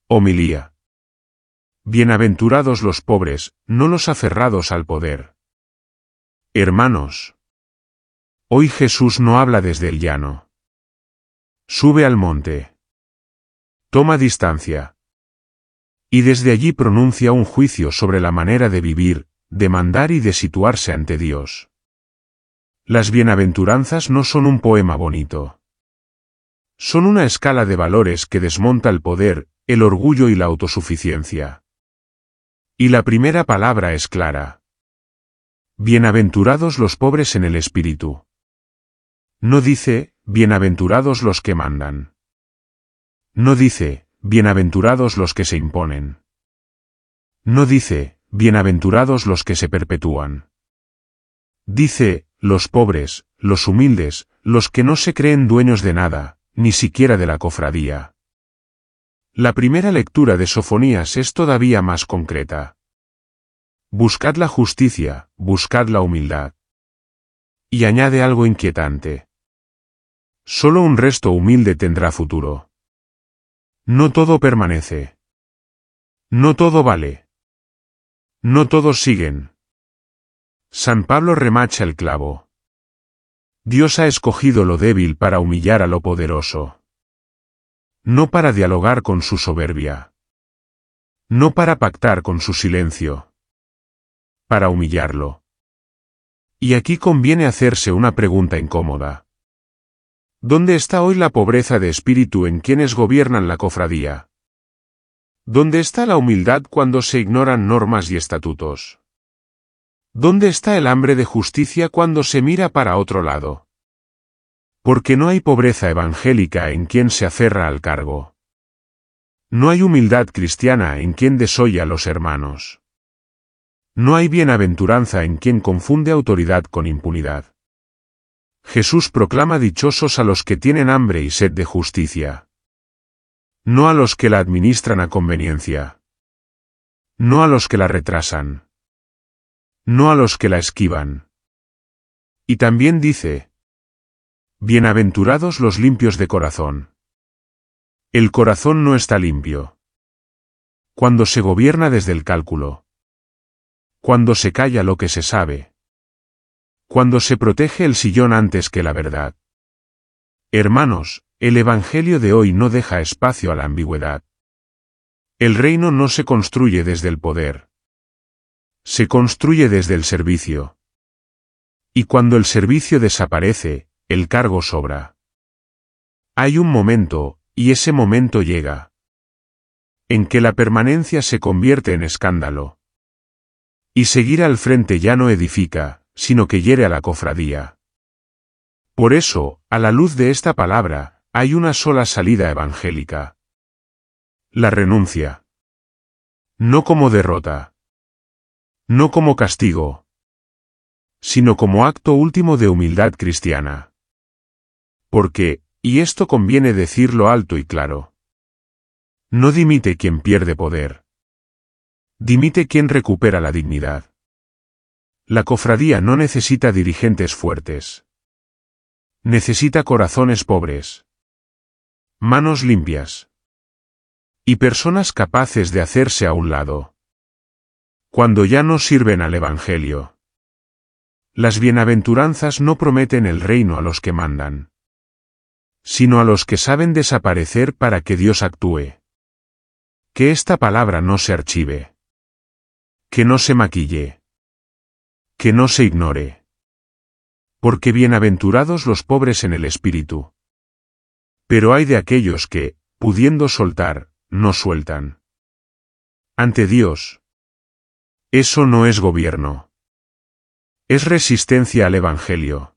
Homilía. Bienaventurados los pobres, no los aferrados al poder. Hermanos. Hoy Jesús no habla desde el llano. Sube al monte. Toma distancia. Y desde allí pronuncia un juicio sobre la manera de vivir, de mandar y de situarse ante Dios. Las bienaventuranzas no son un poema bonito. Son una escala de valores que desmonta el poder, el orgullo y la autosuficiencia. Y la primera palabra es clara. Bienaventurados los pobres en el espíritu. No dice, bienaventurados los que mandan. No dice, bienaventurados los que se imponen. No dice, bienaventurados los que se perpetúan. Dice, los pobres, los humildes, los que no se creen dueños de nada, ni siquiera de la cofradía. La primera lectura de Sofonías es todavía más concreta. Buscad la justicia, buscad la humildad. Y añade algo inquietante. Solo un resto humilde tendrá futuro. No todo permanece. No todo vale. No todos siguen. San Pablo remacha el clavo. Dios ha escogido lo débil para humillar a lo poderoso. No para dialogar con su soberbia. No para pactar con su silencio. Para humillarlo. Y aquí conviene hacerse una pregunta incómoda. ¿Dónde está hoy la pobreza de espíritu en quienes gobiernan la cofradía? ¿Dónde está la humildad cuando se ignoran normas y estatutos? ¿Dónde está el hambre de justicia cuando se mira para otro lado? Porque no hay pobreza evangélica en quien se aferra al cargo. No hay humildad cristiana en quien desoye a los hermanos. No hay bienaventuranza en quien confunde autoridad con impunidad. Jesús proclama dichosos a los que tienen hambre y sed de justicia. No a los que la administran a conveniencia. No a los que la retrasan. No a los que la esquivan. Y también dice, bienaventurados los limpios de corazón. El corazón no está limpio. Cuando se gobierna desde el cálculo. Cuando se calla lo que se sabe. Cuando se protege el sillón antes que la verdad. Hermanos, el Evangelio de hoy no deja espacio a la ambigüedad. El reino no se construye desde el poder. Se construye desde el servicio. Y cuando el servicio desaparece, el cargo sobra. Hay un momento, y ese momento llega, en que la permanencia se convierte en escándalo. Y seguir al frente ya no edifica, sino que hiere a la cofradía. Por eso, a la luz de esta palabra, hay una sola salida evangélica. La renuncia. No como derrota. No como castigo. Sino como acto último de humildad cristiana. Porque, y esto conviene decirlo alto y claro, no dimite quien pierde poder. Dimite quien recupera la dignidad. La cofradía no necesita dirigentes fuertes. Necesita corazones pobres. Manos limpias. Y personas capaces de hacerse a un lado. Cuando ya no sirven al Evangelio. Las bienaventuranzas no prometen el reino a los que mandan, sino a los que saben desaparecer para que Dios actúe. Que esta palabra no se archive. Que no se maquille. Que no se ignore. Porque bienaventurados los pobres en el espíritu. Pero hay de aquellos que, pudiendo soltar, no sueltan. Ante Dios. Eso no es gobierno. Es resistencia al Evangelio.